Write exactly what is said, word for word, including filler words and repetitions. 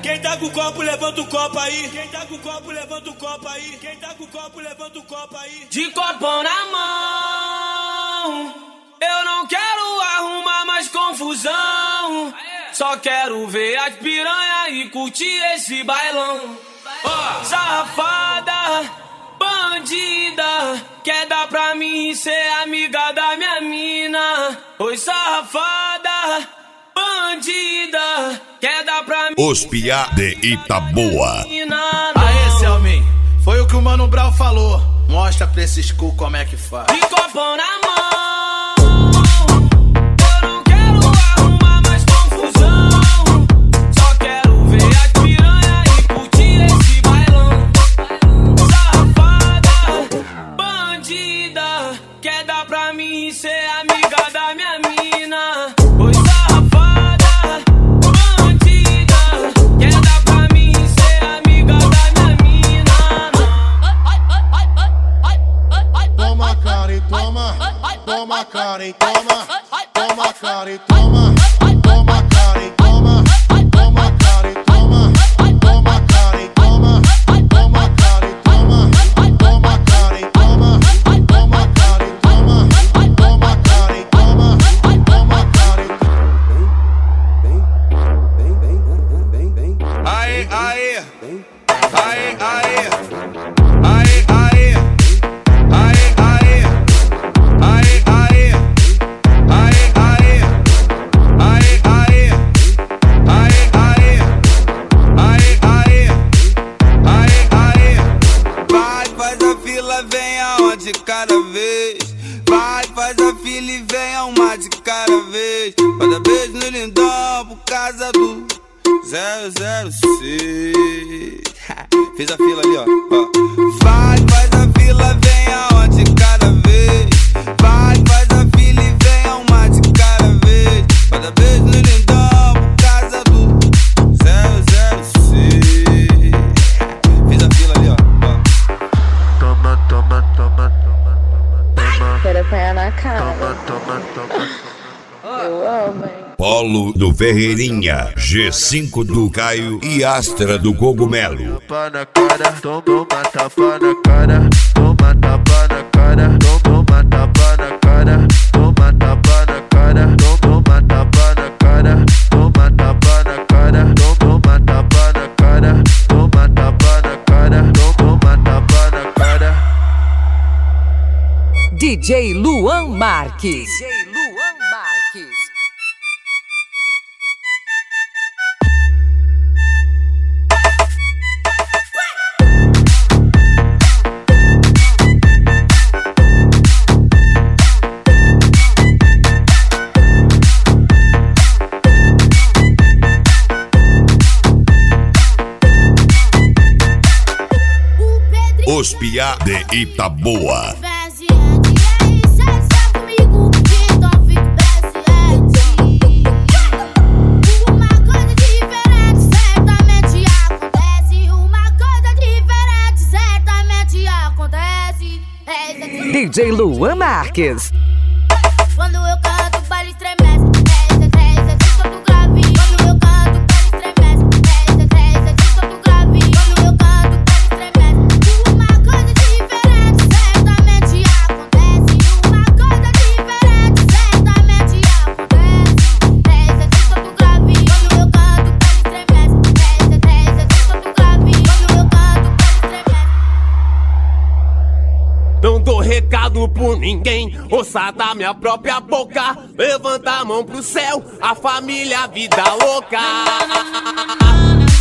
Quem tá com o copo, levanta o copo aí. Quem tá com o copo, levanta o copo aí. Quem tá com o copo, levanta o copo aí. De copão na mão, eu não quero arrumar mais confusão. Só quero ver as piranha e curtir esse bailão. Oh, safada, bandida, quer dar pra mim ser amiga da minha mina. Oi, safada, bandida, quer dar pra mim. Os Piá de Itaboa. Aê, Selmin, foi o que o Mano Brown falou. Mostra pra esses cu como é que faz. De copão na mão. Toma, cara e toma, toma, cara e toma, toma, cara e toma, toma, cara e toma, toma, cara e toma, toma, cara e toma, toma, cara e toma, toma, cara e toma, toma, cara e toma, toma, cara e toma. Aê, aê, aê, aê, aê, aê. De cada vez, vai, faz a fila e venha uma de cada vez. Manda beijo no lindão por causa do zero zero seis. Fiz a fila ali, ó, ó. Vai, faz a fila, venha uma de cada vez. Vai, faz a fila e venha uma de cada vez. Manda beijo no lindão por causa do zero zero seis. Fiz a fila ali, ó, ó. Toma, toma, toma, toma. Quero apanhar na cara. Eu amo, hein? Polo do Ferreirinha, G cinco do Caio e Astra do Cogumelo. Tapa na cara, toma tapa na cara, toma tapa na cara, toma tapa na cara, toma tapa na cara, toma tapa na cara, toma tapa na cara, toma tapa na cara, toma tapa na cara, toma tapa na cara. D J Luan Marques. D J Luan Marques. Os Piá de Itaboa. D J Luan Marques. Quando eu canto, o baile estremece. Reza, reza, que solto grave. Quando eu canto, o baile estremece. Reza, reza, que solto grave. Quando eu canto, o baile estremece. Uma coisa diferente certamente acontece. Uma coisa diferente certamente acontece. Reza, que solto grave. Quando eu canto, o baile estremece. Reza, reza, que solto grave. Quando eu canto, o baile estremece. Não dou recado por ninguém, ouça da minha própria boca. Levanta a mão pro céu, a família, vida louca.